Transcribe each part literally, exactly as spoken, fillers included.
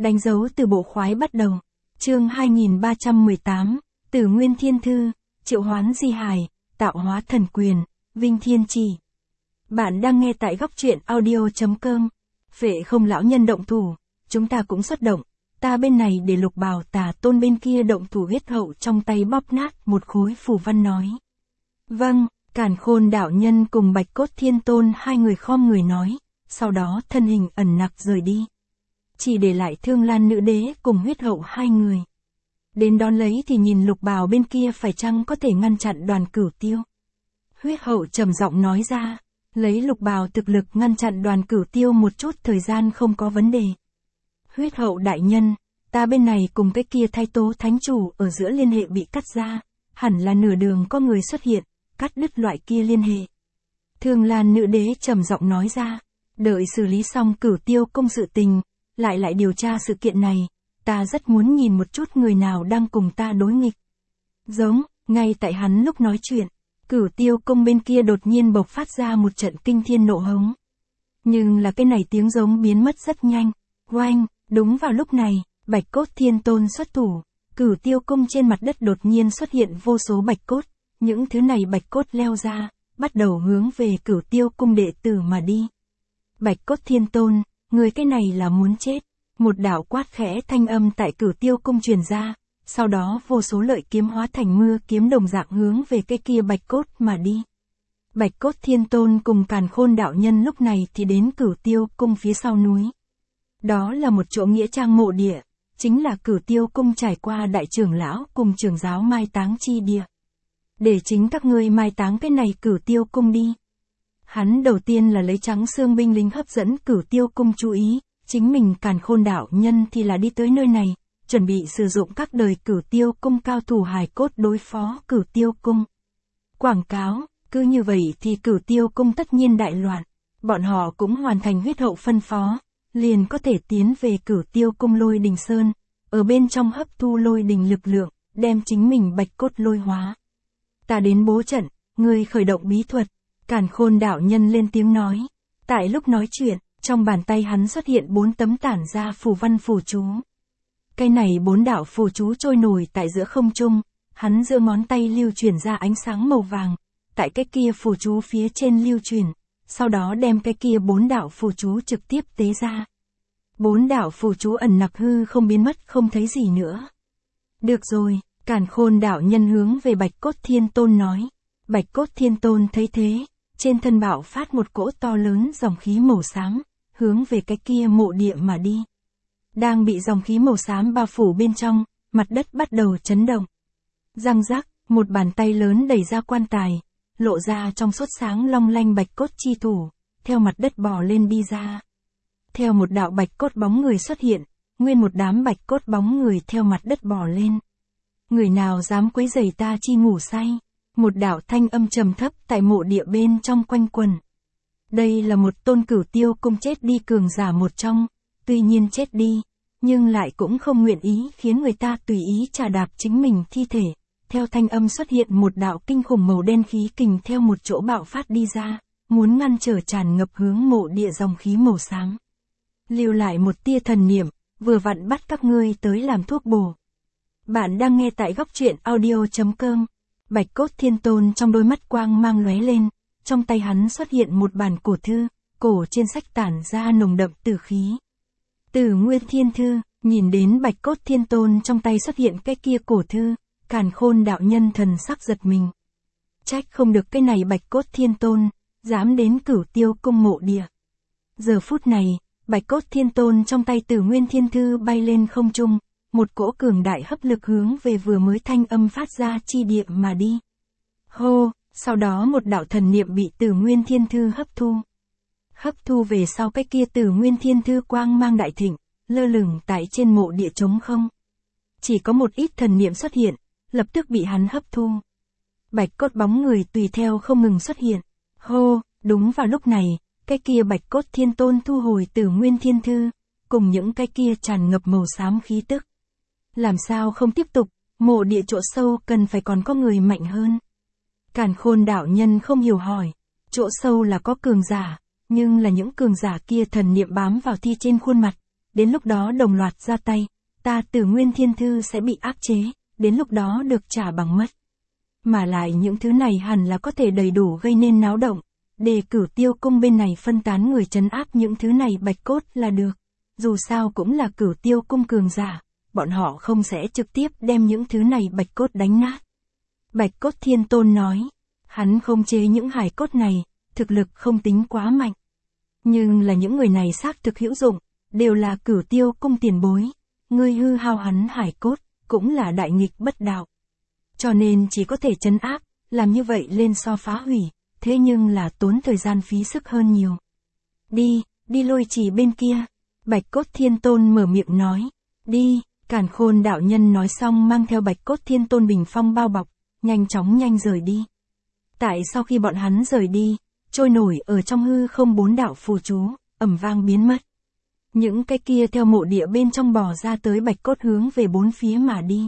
Đánh dấu từ bộ khoái bắt đầu. Chương hai nghìn ba trăm mười tám, Tử Nguyên Thiên Thư, Triệu Hoán Di Hải, Tạo Hóa Thần Quyền, Vinh Thiên Chỉ. Bạn đang nghe tại góc truyện audio.com. Phệ Không lão nhân động thủ, chúng ta cũng xuất động. Ta bên này để Lục Bào Tà Tôn bên kia động thủ, huyết hậu trong tay bóp nát một khối phù văn nói. Vâng, Càn Khôn đạo nhân cùng Bạch Cốt Thiên Tôn hai người khom người nói, sau đó thân hình ẩn nặc rời đi. Chỉ để lại Thương Lan nữ đế cùng huyết hậu hai người. Đến đón lấy thì nhìn Lục Bào bên kia phải chăng có thể ngăn chặn Đoàn Cửu Tiêu. Huyết hậu trầm giọng nói ra, lấy Lục Bào thực lực ngăn chặn Đoàn Cửu Tiêu một chút thời gian không có vấn đề. Huyết hậu đại nhân, ta bên này cùng cái kia Thái Tố Thánh Chủ ở giữa liên hệ bị cắt ra, hẳn là nửa đường có người xuất hiện, cắt đứt loại kia liên hệ. Thương Lan nữ đế trầm giọng nói ra, đợi xử lý xong Cửu Tiêu công sự tình, lại lại điều tra sự kiện này, ta rất muốn nhìn một chút người nào đang cùng ta đối nghịch. Giống, ngay tại hắn lúc nói chuyện, Cửu Tiêu công bên kia đột nhiên bộc phát ra một trận kinh thiên nộ hống. Nhưng là cái này tiếng giống biến mất rất nhanh. Oanh, đúng vào lúc này, Bạch Cốt Thiên Tôn xuất thủ, Cửu Tiêu công trên mặt đất đột nhiên xuất hiện vô số bạch cốt, những thứ này bạch cốt leo ra, bắt đầu hướng về Cửu Tiêu cung đệ tử mà đi. Bạch Cốt Thiên Tôn, người cái này là muốn chết. Một đạo quát khẽ thanh âm tại Cửu Tiêu cung truyền ra, sau đó vô số lợi kiếm hóa thành mưa kiếm đồng dạng hướng về cái kia bạch cốt mà đi. Bạch Cốt Thiên Tôn cùng Càn Khôn đạo nhân lúc này thì đến Cửu Tiêu cung phía sau núi. Đó là một chỗ nghĩa trang mộ địa, chính là Cửu Tiêu cung trải qua đại trưởng lão cùng trưởng giáo mai táng chi địa. Để chính các ngươi mai táng cái này Cửu Tiêu cung đi. Hắn đầu tiên là lấy trắng xương binh lính hấp dẫn Cửu Tiêu cung chú ý, chính mình Càn Khôn đạo nhân thì là đi tới nơi này, chuẩn bị sử dụng các đời Cửu Tiêu cung cao thủ hài cốt đối phó Cửu Tiêu cung. Quảng cáo, cứ như vậy thì Cửu Tiêu cung tất nhiên đại loạn, bọn họ cũng hoàn thành huyết hậu phân phó, liền có thể tiến về Cửu Tiêu cung Lôi Đình Sơn, ở bên trong hấp thu lôi đình lực lượng, đem chính mình bạch cốt lôi hóa. Ta đến bố trận, ngươi khởi động bí thuật. Càn Khôn đạo nhân lên tiếng nói. Tại lúc nói chuyện, trong bàn tay hắn xuất hiện bốn tấm tản ra phù văn phù chú. Cái này bốn đạo phù chú trôi nổi tại giữa không trung, hắn giữa ngón tay lưu chuyển ra ánh sáng màu vàng, tại cái kia phù chú phía trên lưu chuyển, sau đó đem cái kia bốn đạo phù chú trực tiếp tế ra. Bốn đạo phù chú ẩn nặc hư không biến mất không thấy gì nữa. Được rồi, Càn Khôn đạo nhân hướng về Bạch Cốt Thiên Tôn nói. Bạch Cốt Thiên Tôn thấy thế, trên thân bạo phát một cỗ to lớn dòng khí màu xám, hướng về cái kia mộ địa mà đi. Đang bị dòng khí màu xám bao phủ bên trong, mặt đất bắt đầu chấn động. Răng rắc, một bàn tay lớn đẩy ra quan tài, lộ ra trong suốt sáng long lanh bạch cốt chi thủ, theo mặt đất bò lên đi ra. Theo một đạo bạch cốt bóng người xuất hiện, nguyên một đám bạch cốt bóng người theo mặt đất bò lên. Người nào dám quấy rầy ta chi ngủ say? Một đạo thanh âm trầm thấp tại mộ địa bên trong quanh quần. Đây là một tôn Cửu Tiêu cung chết đi cường giả một trong, tuy nhiên chết đi, nhưng lại cũng không nguyện ý khiến người ta tùy ý trà đạp chính mình thi thể. Theo thanh âm xuất hiện một đạo kinh khủng màu đen khí kình theo một chỗ bạo phát đi ra, muốn ngăn trở tràn ngập hướng mộ địa dòng khí màu xám. Lưu lại một tia thần niệm, vừa vặn bắt các ngươi tới làm thuốc bổ. Bạn đang nghe tại góc truyện audio.com. Bạch Cốt Thiên Tôn trong đôi mắt quang mang lóe lên, trong tay hắn xuất hiện một bản cổ thư, cổ trên sách tản ra nồng đậm tử khí. Tử Nguyên Thiên Thư, nhìn đến Bạch Cốt Thiên Tôn trong tay xuất hiện cái kia cổ thư, Càn Khôn đạo nhân thần sắc giật mình. Trách không được cái này Bạch Cốt Thiên Tôn, dám đến Cửu Tiêu cung mộ địa. Giờ phút này, Bạch Cốt Thiên Tôn trong tay Tử Nguyên Thiên Thư bay lên không trung, một cỗ cường đại hấp lực hướng về vừa mới thanh âm phát ra chi địa mà đi. Hô, sau đó một đạo thần niệm bị Tử Nguyên Thiên Thư hấp thu. Hấp thu về sau cái kia Tử Nguyên Thiên Thư quang mang đại thịnh, lơ lửng tại trên mộ địa trống không. Chỉ có một ít thần niệm xuất hiện, lập tức bị hắn hấp thu. Bạch cốt bóng người tùy theo không ngừng xuất hiện. Hô, đúng vào lúc này, cái kia Bạch Cốt Thiên Tôn thu hồi Tử Nguyên Thiên Thư, cùng những cái kia tràn ngập màu xám khí tức. Làm sao không tiếp tục, mộ địa chỗ sâu cần phải còn có người mạnh hơn. Càn Khôn đạo nhân không hiểu hỏi, chỗ sâu là có cường giả, nhưng là những cường giả kia thần niệm bám vào thi trên khuôn mặt, đến lúc đó đồng loạt ra tay, ta Tử Nguyên Thiên Thư sẽ bị áp chế, đến lúc đó được trả bằng mất. Mà lại những thứ này hẳn là có thể đầy đủ gây nên náo động, để Cửu Tiêu Cung bên này phân tán người trấn áp những thứ này bạch cốt là được. Dù sao cũng là Cửu Tiêu Cung cường giả, bọn họ không sẽ trực tiếp đem những thứ này bạch cốt đánh nát. Bạch Cốt Thiên Tôn nói, hắn không chế những hài cốt này, thực lực không tính quá mạnh. Nhưng là những người này xác thực hữu dụng, đều là Cửu Tiêu Cung tiền bối. Ngươi hư hao hắn hải cốt, cũng là đại nghịch bất đạo. Cho nên chỉ có thể trấn áp, làm như vậy lên so phá hủy, thế nhưng là tốn thời gian phí sức hơn nhiều. Đi, đi Lôi Trì bên kia. Bạch Cốt Thiên Tôn mở miệng nói. Đi, Càn Khôn đạo nhân nói xong mang theo Bạch Cốt Thiên Tôn bình phong bao bọc, nhanh chóng nhanh rời đi. Tại sau khi bọn hắn rời đi, trôi nổi ở trong hư không bốn đạo phù chú, ầm vang biến mất. Những cái kia theo mộ địa bên trong bò ra tới bạch cốt hướng về bốn phía mà đi.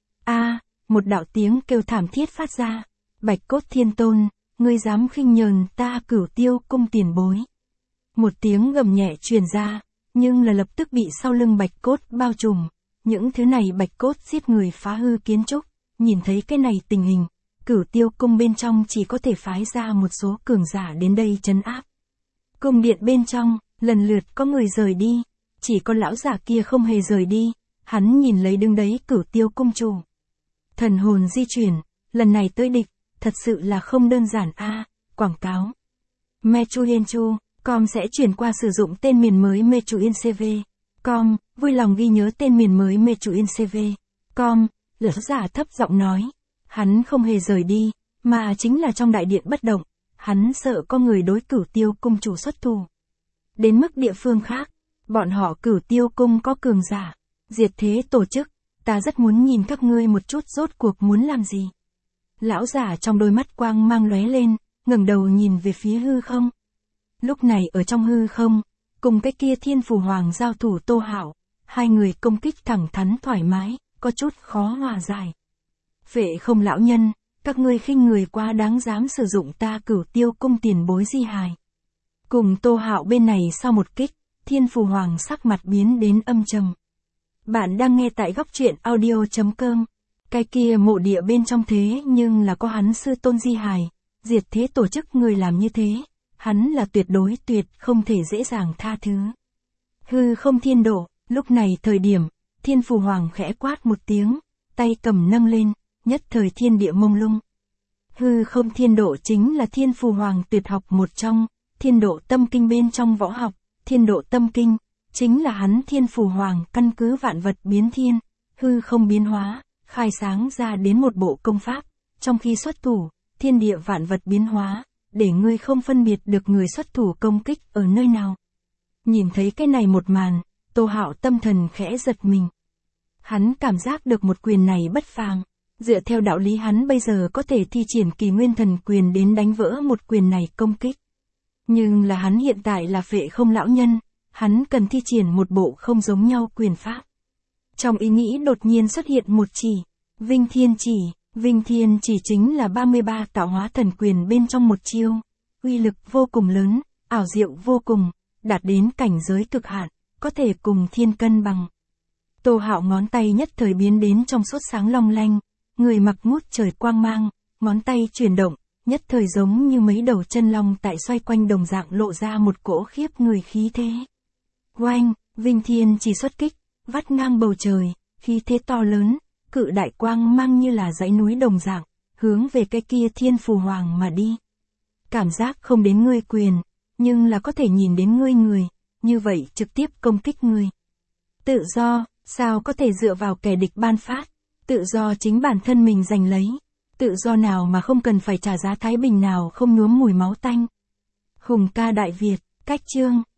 A, một đạo tiếng kêu thảm thiết phát ra. Bạch Cốt Thiên Tôn, ngươi dám khinh nhờn ta Cửu Tiêu Cung tiền bối. Một tiếng gầm nhẹ truyền ra, nhưng là lập tức bị sau lưng bạch cốt bao trùm. Những thứ này bạch cốt giết người phá hư kiến trúc, nhìn thấy cái này tình hình, Cửu Tiêu Cung bên trong chỉ có thể phái ra một số cường giả đến đây trấn áp. Cung điện bên trong, lần lượt có người rời đi, chỉ có lão giả kia không hề rời đi, hắn nhìn lấy đứng đấy Cửu Tiêu Cung chủ. Thần hồn di chuyển, lần này tới địch, thật sự là không đơn giản a. À, quảng cáo. Mechuyenchu, com sẽ chuyển qua sử dụng tên miền mới Mechuincv. Com, vui lòng ghi nhớ tên miền mới Mechuincv. Com, lão giả thấp giọng nói. Hắn không hề rời đi, mà chính là trong đại điện bất động, hắn sợ có người đối Cửu Tiêu Cung chủ xuất thủ. Đến mức địa phương khác, bọn họ Cửu Tiêu Cung có cường giả, diệt thế tổ chức, ta rất muốn nhìn các ngươi một chút rốt cuộc muốn làm gì. Lão giả trong đôi mắt quang mang lóe lên, ngẩng đầu nhìn về phía hư không. Lúc này ở trong hư không, cùng cái kia Thiên Phù Hoàng giao thủ Tô Hạo, hai người công kích thẳng thắn thoải mái, có chút khó hòa giải. Phệ Không lão nhân, các ngươi khinh người quá đáng dám sử dụng ta Cửu Tiêu Cung tiền bối di hài. Cùng Tô Hạo bên này sau một kích, Thiên Phù Hoàng sắc mặt biến đến âm trầm. Bạn đang nghe tại góc truyện audio chấm com. Cái kia mộ địa bên trong thế nhưng là có hắn sư tôn di hài, diệt thế tổ chức người làm như thế, hắn là tuyệt đối tuyệt không thể dễ dàng tha thứ. Hư không thiên độ, lúc này thời điểm, Thiên Phù Hoàng khẽ quát một tiếng, tay cầm nâng lên, nhất thời thiên địa mông lung. Hư không thiên độ chính là Thiên Phù Hoàng tuyệt học một trong, thiên độ tâm kinh bên trong võ học, thiên độ tâm kinh, chính là hắn Thiên Phù Hoàng căn cứ vạn vật biến thiên, hư không biến hóa, khai sáng ra đến một bộ công pháp, trong khi xuất thủ, thiên địa vạn vật biến hóa, để ngươi không phân biệt được người xuất thủ công kích ở nơi nào. Nhìn thấy cái này một màn, Tô Hạo tâm thần khẽ giật mình. Hắn cảm giác được một quyền này bất phàm, dựa theo đạo lý hắn bây giờ có thể thi triển Kỳ Nguyên Thần Quyền đến đánh vỡ một quyền này công kích. Nhưng là hắn hiện tại là Phệ Không lão nhân, hắn cần thi triển một bộ không giống nhau quyền pháp. Trong ý nghĩ đột nhiên xuất hiện một chỉ, Vinh Thiên Chỉ, Vinh Thiên Chỉ chính là ba mươi ba tạo hóa thần quyền bên trong một chiêu, uy lực vô cùng lớn, ảo diệu vô cùng, đạt đến cảnh giới cực hạn, có thể cùng thiên cân bằng. Tô Hạo ngón tay nhất thời biến đến trong sốt sáng long lanh, người mặc ngút trời quang mang, ngón tay chuyển động, nhất thời giống như mấy đầu chân long tại xoay quanh đồng dạng lộ ra một cỗ khiếp người khí thế. Oanh, Vinh Thiên Chỉ xuất kích, vắt ngang bầu trời, khí thế to lớn, cự đại quang mang như là dãy núi đồng dạng, hướng về cái kia Thiên Phù Hoàng mà đi. Cảm giác không đến ngươi quyền, nhưng là có thể nhìn đến ngươi người, như vậy trực tiếp công kích ngươi. Tự do, sao có thể dựa vào kẻ địch ban phát, tự do chính bản thân mình giành lấy, tự do nào mà không cần phải trả giá thái bình nào không nhuốm mùi máu tanh. Hùng ca Đại Việt, cách chương.